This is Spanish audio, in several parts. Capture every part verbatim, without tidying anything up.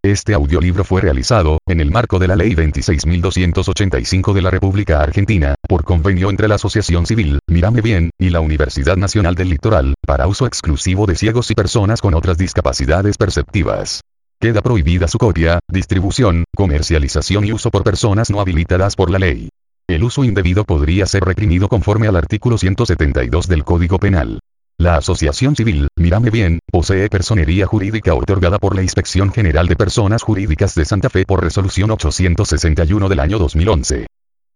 Este audiolibro fue realizado, en el marco de la Ley veintiséis mil doscientos ochenta y cinco de la República Argentina, por convenio entre la Asociación Civil, Mírame Bien, y la Universidad Nacional del Litoral, para uso exclusivo de ciegos y personas con otras discapacidades perceptivas. Queda prohibida su copia, distribución, comercialización y uso por personas no habilitadas por la ley. El uso indebido podría ser reprimido conforme al artículo ciento setenta y dos del Código Penal. La Asociación Civil, Mírame Bien, posee personería jurídica otorgada por la Inspección General de Personas Jurídicas de Santa Fe por resolución ochocientos sesenta y uno del año dos mil once.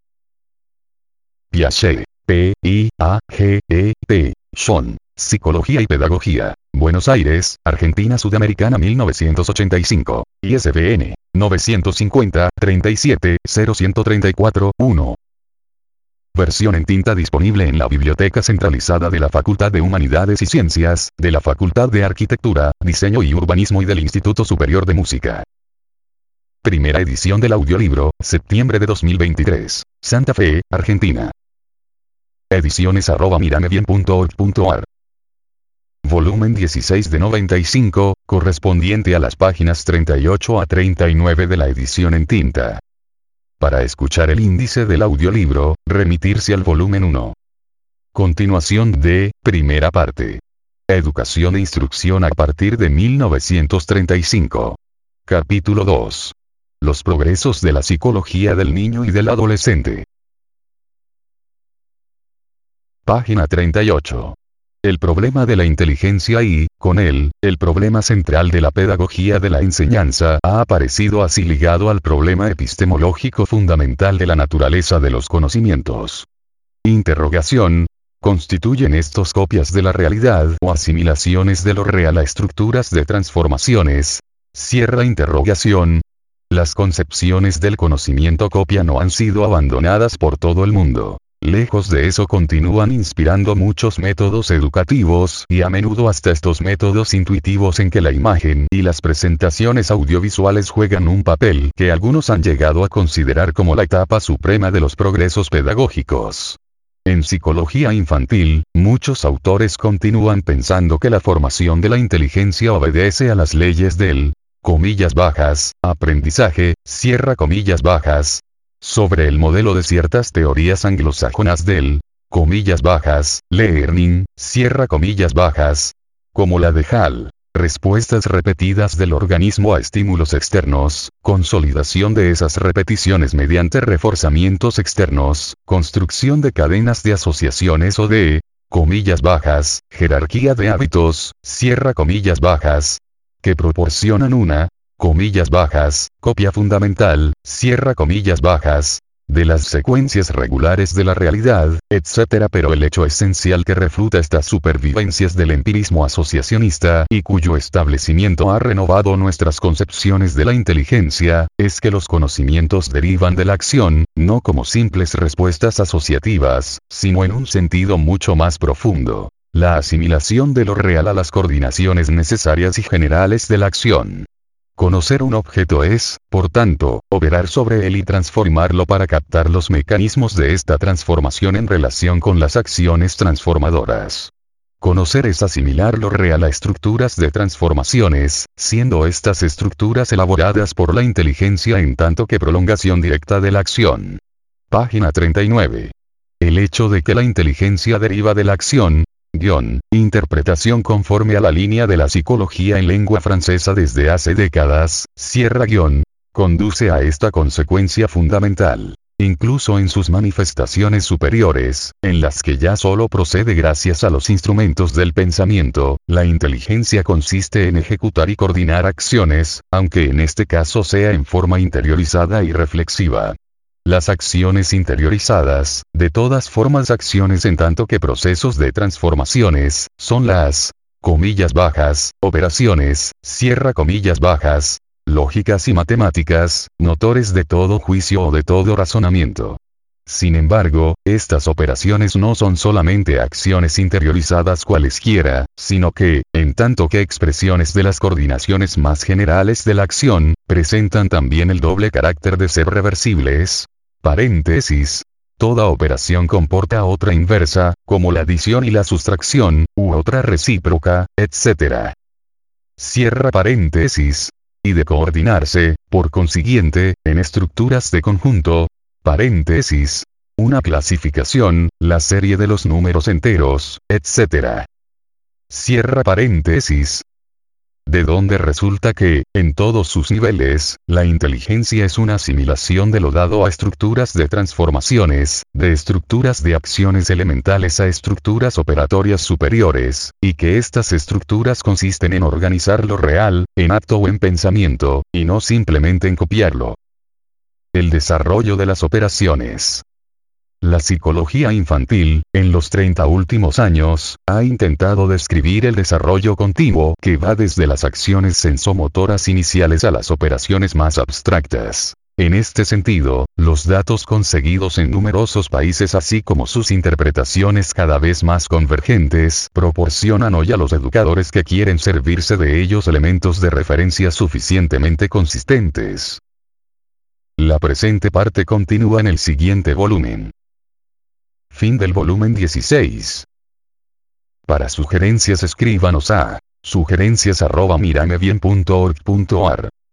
Piaget. P. I. A. G. E. T. John. Psicología y Pedagogía. Buenos Aires, Argentina Sudamericana mil novecientos ochenta y cinco. I S B N. novecientos cincuenta, treinta y siete, cero ciento treinta y cuatro, uno. Versión en tinta disponible en la Biblioteca Centralizada de la Facultad de Humanidades y Ciencias, de la Facultad de Arquitectura, Diseño y Urbanismo y del Instituto Superior de Música. Primera edición del audiolibro, septiembre de dos mil veintitrés. Santa Fe, Argentina. Ediciones arroba miramebien punto org punto ar. Volumen dieciséis de noventa y cinco, correspondiente a las páginas treinta y ocho a treinta y nueve de la edición en tinta. Para escuchar el índice del audiolibro, remitirse al volumen uno. Continuación de, primera parte. Educación e instrucción a partir de mil novecientos treinta y cinco. Capítulo dos. Los progresos de la psicología del niño y del adolescente. Página treinta y ocho. El problema de la inteligencia y, con él, el problema central de la pedagogía de la enseñanza ha aparecido así ligado al problema epistemológico fundamental de la naturaleza de los conocimientos. Interrogación. ¿Constituyen estos copias de la realidad o asimilaciones de lo real a estructuras de transformaciones? Cierra interrogación. Las concepciones del conocimiento copia no han sido abandonadas por todo el mundo. Lejos de eso continúan inspirando muchos métodos educativos y a menudo hasta estos métodos intuitivos en que la imagen y las presentaciones audiovisuales juegan un papel que algunos han llegado a considerar como la etapa suprema de los progresos pedagógicos. En psicología infantil, muchos autores continúan pensando que la formación de la inteligencia obedece a las leyes del, comillas bajas, aprendizaje, cierra comillas bajas, sobre el modelo de ciertas teorías anglosajonas del, comillas bajas, learning, cierra comillas bajas, como la de Hall, respuestas repetidas del organismo a estímulos externos, consolidación de esas repeticiones mediante reforzamientos externos, construcción de cadenas de asociaciones o de, comillas bajas, jerarquía de hábitos, cierra comillas bajas, que proporcionan una, comillas bajas, copia fundamental, cierra comillas bajas, de las secuencias regulares de la realidad, etcétera. Pero el hecho esencial que refuta estas supervivencias del empirismo asociacionista y cuyo establecimiento ha renovado nuestras concepciones de la inteligencia, es que los conocimientos derivan de la acción, no como simples respuestas asociativas, sino en un sentido mucho más profundo. La asimilación de lo real a las coordinaciones necesarias y generales de la acción. Conocer un objeto es, por tanto, operar sobre él y transformarlo para captar los mecanismos de esta transformación en relación con las acciones transformadoras. Conocer es asimilar lo real a estructuras de transformaciones, siendo estas estructuras elaboradas por la inteligencia en tanto que prolongación directa de la acción. Página treinta y nueve. El hecho de que la inteligencia deriva de la acción, Guión, interpretación conforme a la línea de la psicología en lengua francesa desde hace décadas, cierra guión, conduce a esta consecuencia fundamental. Incluso en sus manifestaciones superiores, en las que ya solo procede gracias a los instrumentos del pensamiento, la inteligencia consiste en ejecutar y coordinar acciones, aunque en este caso sea en forma interiorizada y reflexiva. Las acciones interiorizadas, de todas formas acciones en tanto que procesos de transformaciones, son las, comillas bajas, operaciones, cierra comillas bajas, lógicas y matemáticas, motores de todo juicio o de todo razonamiento. Sin embargo, estas operaciones no son solamente acciones interiorizadas cualesquiera, sino que, en tanto que expresiones de las coordinaciones más generales de la acción, presentan también el doble carácter de ser reversibles. Paréntesis. Toda operación comporta otra inversa, como la adición y la sustracción, u otra recíproca, etcétera. Cierra paréntesis. y de coordinarse, por consiguiente, en estructuras de conjunto, paréntesis, una clasificación, la serie de los números enteros, etcétera. Cierra paréntesis. De donde resulta que, en todos sus niveles, la inteligencia es una asimilación de lo dado a estructuras de transformaciones, de estructuras de acciones elementales a estructuras operatorias superiores, y que estas estructuras consisten en organizar lo real, en acto o en pensamiento, y no simplemente en copiarlo. El desarrollo de las operaciones. La psicología infantil, en los treinta últimos años, ha intentado describir el desarrollo continuo que va desde las acciones sensomotoras iniciales a las operaciones más abstractas. En este sentido, los datos conseguidos en numerosos países así como sus interpretaciones cada vez más convergentes proporcionan hoy a los educadores que quieren servirse de ellos elementos de referencia suficientemente consistentes. La presente parte continúa en el siguiente volumen. Fin del volumen dieciséis. Para sugerencias escríbanos a sugerencias arroba miramebien punto org punto ar.